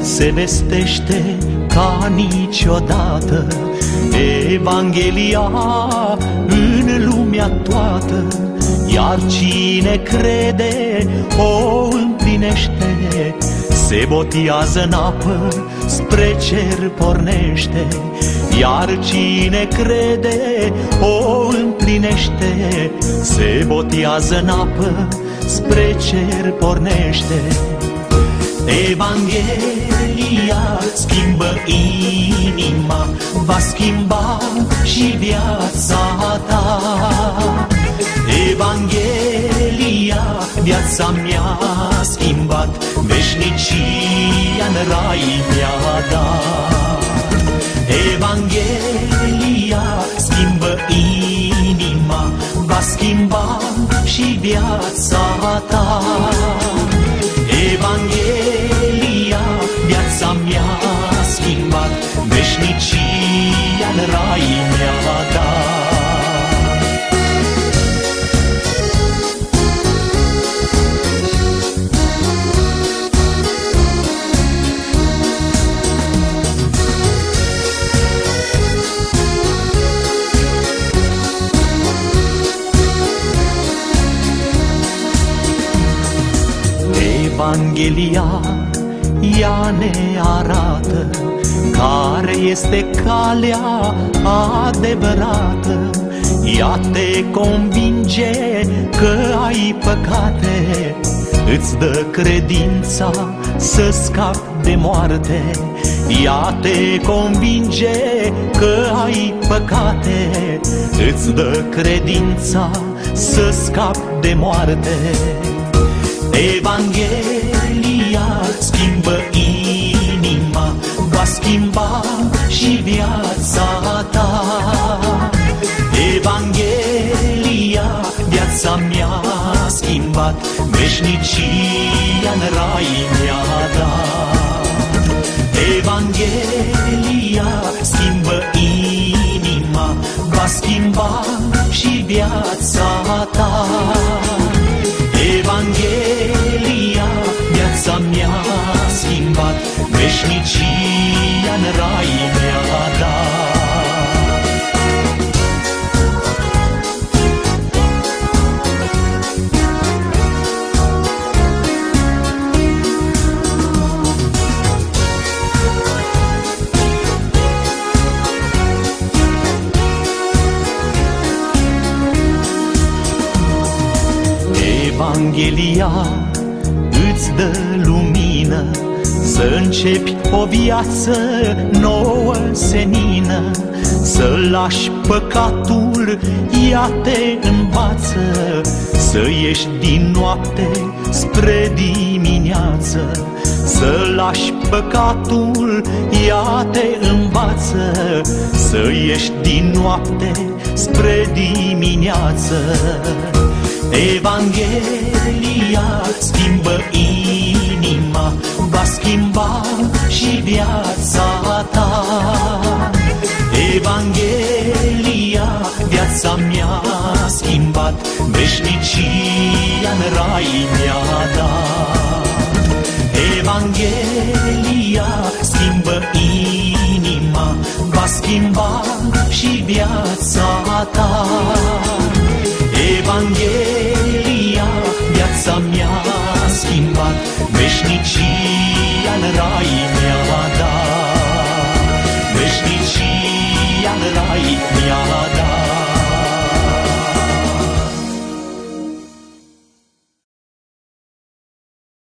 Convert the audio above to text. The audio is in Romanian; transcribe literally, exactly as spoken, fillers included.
se vestește ca niciodată Evanghelia în lumea toată, iar cine crede o împlinește, se botează în apă, spre cer pornește. Iar cine crede o împlinește, se botează în apă, spre cer pornește. Evanghelia schimbă inima, va schimba și viața ta. Evanghelia viața mi-a schimbat, veșnicia-n rai mi-a dat. Evanghelia schimbă inima, va schimba și viața ta. Evanghelia viața mi-a schimbat, veșnicia-n rai mi-a dat. Evanghelia, ea ne arată care este calea adevărată. Ea te convinge că ai păcate, îți dă credința să scapi de moarte. Ea te convinge că ai păcate, îți dă credința să scapi de moarte. Evanghelia schimbă inima, va schimba și viața ta. Evanghelia viața mi-a schimbat, veșnicia-n rai mi-a dat. Evanghelia schimbă inima, va schimba și viața ta. Evanghelia viața mi-a schimbat, veșnicia-n rai mi-a dat. Evanghelia îți dă lumină, să începi o viață nouă, senină. Să lași păcatul, ea te învață, să ieși din noapte spre dimineață. Să lași păcatul, ea te învață, să ieși din noapte spre dimineață. Evanghelia schimbă inima, va schimba și viața ta. Evanghelia viața mi-a schimbat, veșnicia-n rai mi-a dat. Evanghelia schimbă inima, va schimba și viața ta. Evanghelia viața mi-a schimbat, veșnicia